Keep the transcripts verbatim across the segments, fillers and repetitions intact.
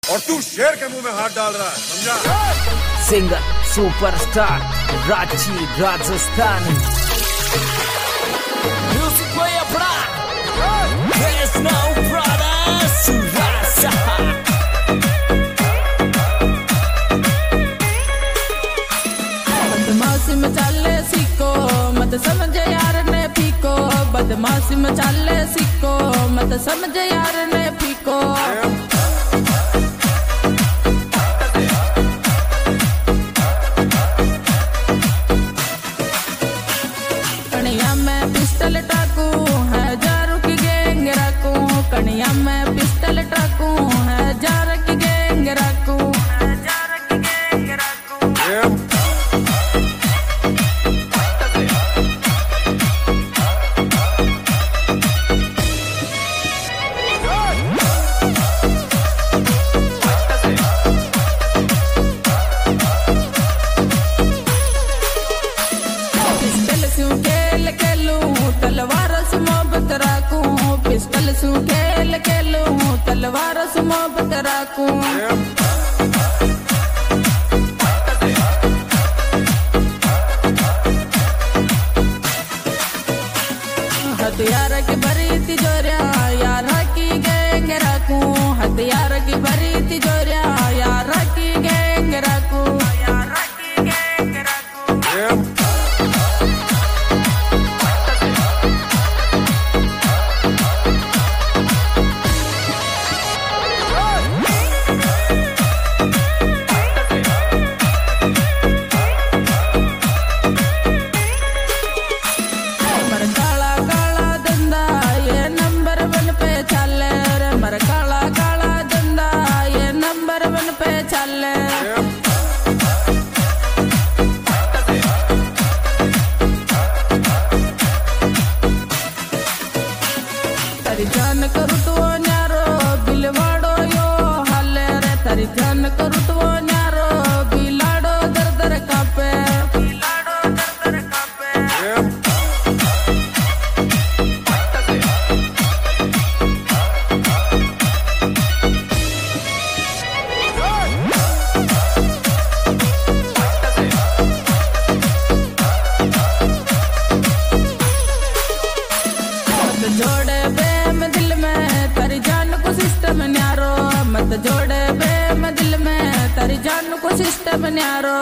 और तू शेर के मुंह में हाथ डाल रहा है, समझा? Singer superstar Ranchi Rajasthan music player अपना There's no brother सुरासा बदमाशी में चले सीखो मत समझ यार ने फीको, बदमाशी में चले सीखो मत समझ यार ने फीको। कनिया में पिस्टल टाकू हजारों की गैंग रखू, कनिया में पिस्टल टाकू हजार की गैंग रखू। तलवार से मोहब्बत रखूं, पिस्टल से खेल खेलूं, तलवार से मोहब्बत रखूं। हथियार की भरी तिजोरिया यार की गैंग रखूं, हथियार की भरी तिजोरिया यार की गैंग रखूं। तारी जान करू तो न्यारो बिलवाड़ो यो हाले रे, तारी जान करू तो न्यारो बिलाड़ो दर दर कापे, बिलाड़ो दर दर कापे। जोड़े बेम दिल में तारी जान को सिस्टम न्यारो, मत जोड़े बेम दिल में तारी जान को सिस्टम न्यारो।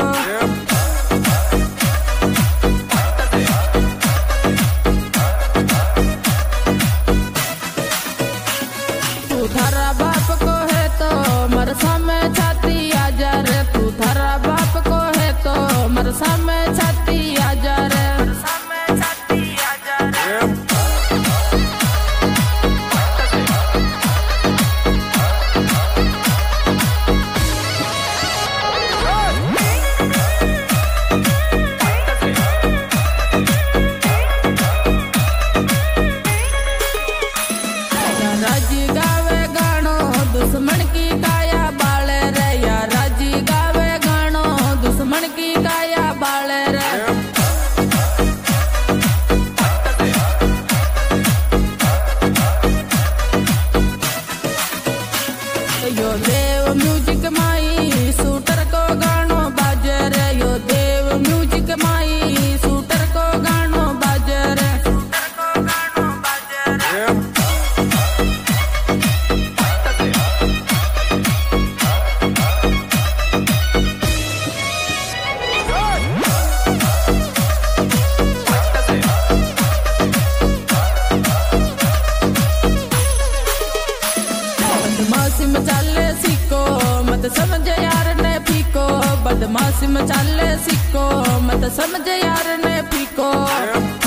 तू थारा बाप को है तो मर सामने छाती आजा रे, तू थारा बाप को है तो मर सामने छाती आजा रे। राजी गावे गानो दुश्मन की काया बाले रे, या राजी गावे गानो दुश्मन की काया बाले रे। यो देव म्यूजिक माई शूटर को गानो बाजे रे, यो देव म्यूजिक माई शूटर को गानो बाजे रे। बदमाशी में चले सीखो मत समझ यार ने फीको, बदमाशी में चले सीखो मत समझ यार ने फीको।